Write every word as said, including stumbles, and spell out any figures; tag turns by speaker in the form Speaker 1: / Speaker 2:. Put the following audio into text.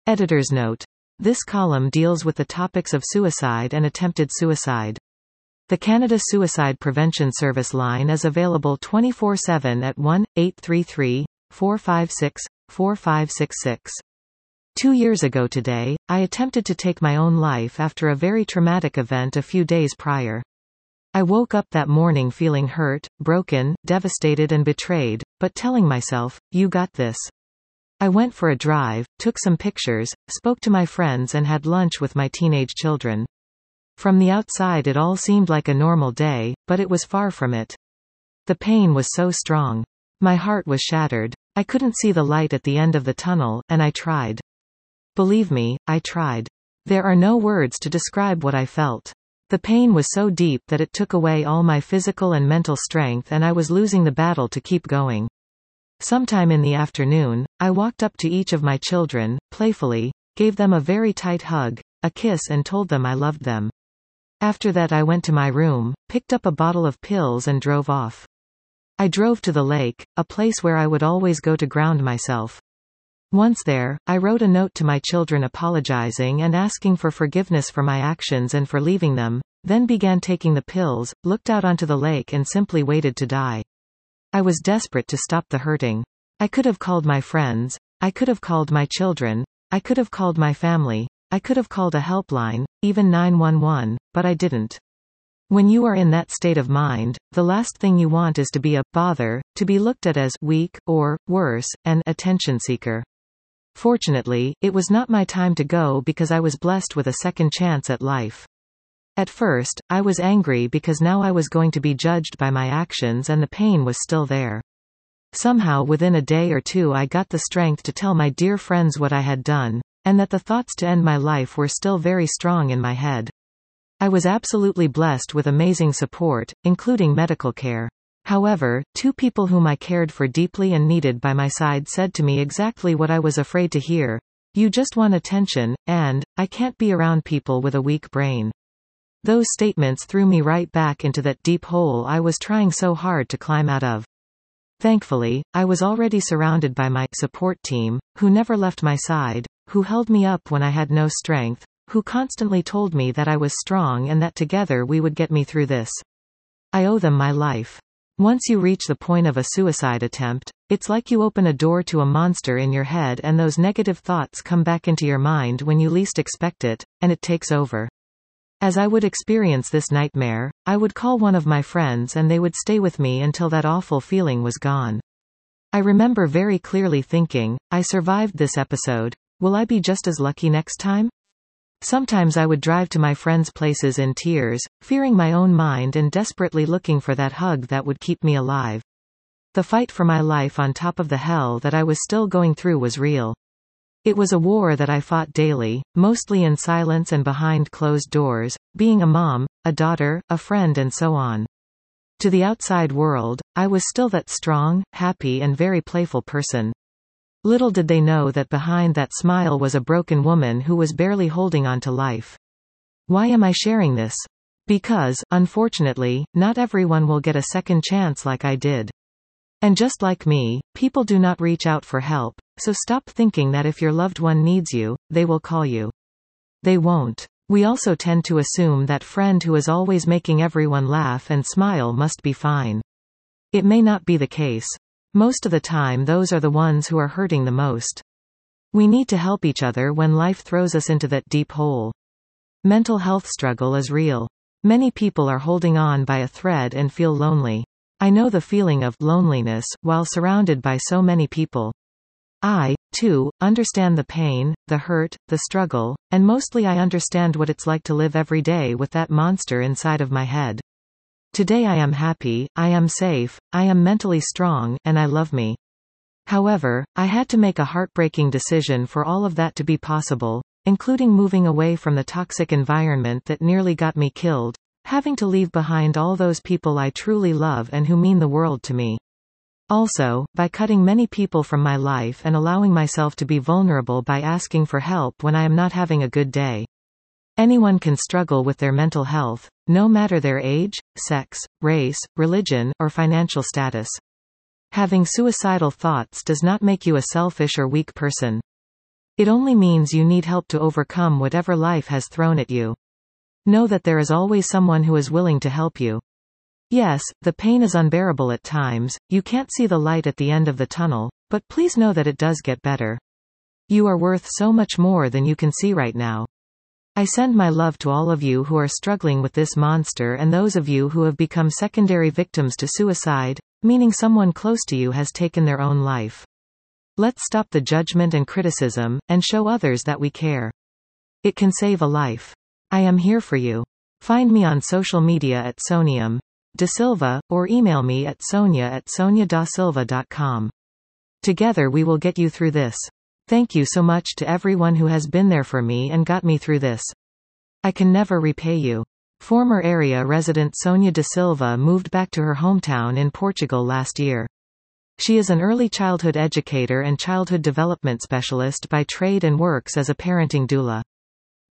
Speaker 1: Editor's note. This column deals with the topics of suicide and attempted suicide. The Canada Suicide Prevention Service line is available twenty-four seven at one eight three three, four five six, four five six six. Two years ago today, I attempted to take my own life after a very traumatic event a few days prior. I woke up that morning feeling hurt, broken, devastated and betrayed, but telling myself, "You got this." I went for a drive, took some pictures, spoke to my friends and had lunch with my teenage children. From the outside it all seemed like a normal day, but it was far from it. The pain was so strong. My heart was shattered. I couldn't see the light at the end of the tunnel, and I tried. Believe me, I tried. There are no words to describe what I felt. The pain was so deep that it took away all my physical and mental strength and I was losing the battle to keep going. Sometime in the afternoon, I walked up to each of my children, playfully, gave them a very tight hug, a kiss and told them I loved them. After that I went to my room, picked up a bottle of pills and drove off. I drove to the lake, a place where I would always go to ground myself. Once there, I wrote a note to my children apologizing and asking for forgiveness for my actions and for leaving them, then began taking the pills, looked out onto the lake and simply waited to die. I was desperate to stop the hurting. I could have called my friends, I could have called my children, I could have called my family, I could have called a helpline, even nine one one, but I didn't. When you are in that state of mind, the last thing you want is to be a bother, to be looked at as weak, or, worse, an attention seeker. Fortunately, it was not my time to go because I was blessed with a second chance at life. At first, I was angry because now I was going to be judged by my actions and the pain was still there. Somehow within a day or two I got the strength to tell my dear friends what I had done, and that the thoughts to end my life were still very strong in my head. I was absolutely blessed with amazing support, including medical care. However, two people whom I cared for deeply and needed by my side said to me exactly what I was afraid to hear. You just want attention, and, I can't be around people with a weak brain. Those statements threw me right back into that deep hole I was trying so hard to climb out of. Thankfully, I was already surrounded by my support team, who never left my side, who held me up when I had no strength, who constantly told me that I was strong and that together we would get me through this. I owe them my life. Once you reach the point of a suicide attempt, it's like you open a door to a monster in your head and those negative thoughts come back into your mind when you least expect it, and it takes over. As I would experience this nightmare, I would call one of my friends and they would stay with me until that awful feeling was gone. I remember very clearly thinking, I survived this episode, will I be just as lucky next time? Sometimes I would drive to my friends' places in tears, fearing my own mind and desperately looking for that hug that would keep me alive. The fight for my life on top of the hell that I was still going through was real. It was a war that I fought daily, mostly in silence and behind closed doors, being a mom, a daughter, a friend and so on. To the outside world, I was still that strong, happy and very playful person. Little did they know that behind that smile was a broken woman who was barely holding on to life. Why am I sharing this? Because, unfortunately, not everyone will get a second chance like I did. And just like me, people do not reach out for help, so stop thinking that if your loved one needs you, they will call you. They won't. We also tend to assume that friend who is always making everyone laugh and smile must be fine. It may not be the case. Most of the time those are the ones who are hurting the most. We need to help each other when life throws us into that deep hole. Mental health struggle is real. Many people are holding on by a thread and feel lonely. I know the feeling of loneliness while surrounded by so many people. I, too, understand the pain, the hurt, the struggle, and mostly I understand what it's like to live every day with that monster inside of my head. Today I am happy, I am safe, I am mentally strong, and I love me. However, I had to make a heartbreaking decision for all of that to be possible, including moving away from the toxic environment that nearly got me killed, having to leave behind all those people I truly love and who mean the world to me. Also, by cutting many people from my life and allowing myself to be vulnerable by asking for help when I am not having a good day. Anyone can struggle with their mental health, no matter their age, sex, race, religion, or financial status. Having suicidal thoughts does not make you a selfish or weak person. It only means you need help to overcome whatever life has thrown at you. Know that there is always someone who is willing to help you. Yes, the pain is unbearable at times, you can't see the light at the end of the tunnel, but please know that it does get better. You are worth so much more than you can see right now. I send my love to all of you who are struggling with this monster and those of you who have become secondary victims to suicide, meaning someone close to you has taken their own life. Let's stop the judgment and criticism, and show others that we care. It can save a life. I am here for you. Find me on social media at Soniam Da Silva, or email me at sonia at sonia da silva dot com. Together we will get you through this. Thank you so much to everyone who has been there for me and got me through this. I can never repay you. Former area resident Sonia Da Silva moved back to her hometown in Portugal last year. She is an early childhood educator and childhood development specialist by trade and works as a parenting doula.